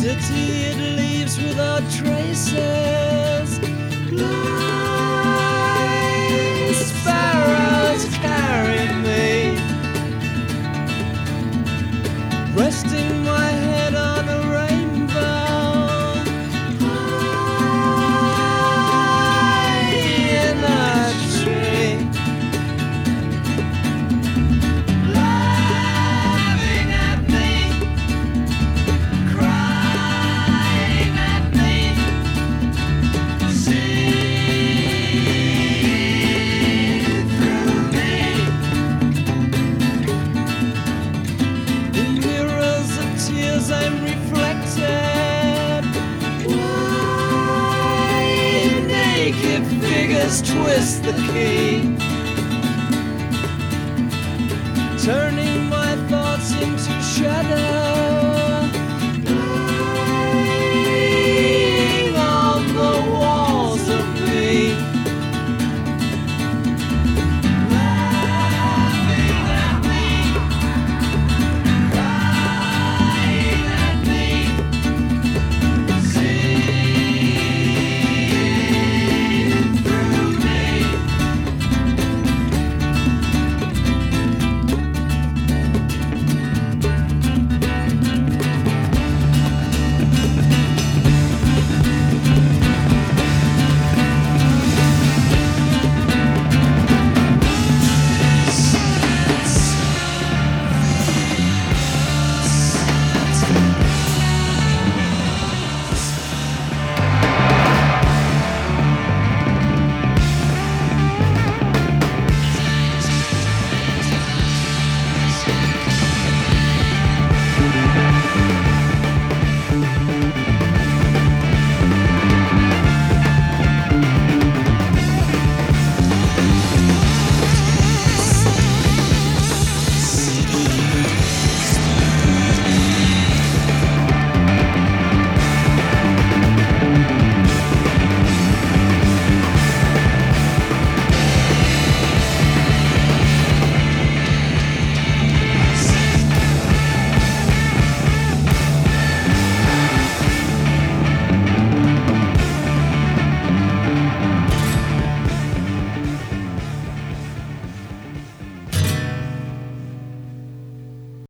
city it leaves without traces. Blind sparrows carry me, resting my head on a rainbow. High in a tree, laughing at me, crying at me, see through me. In mirrors of tears I'm reflected. White naked figures twist the key, turning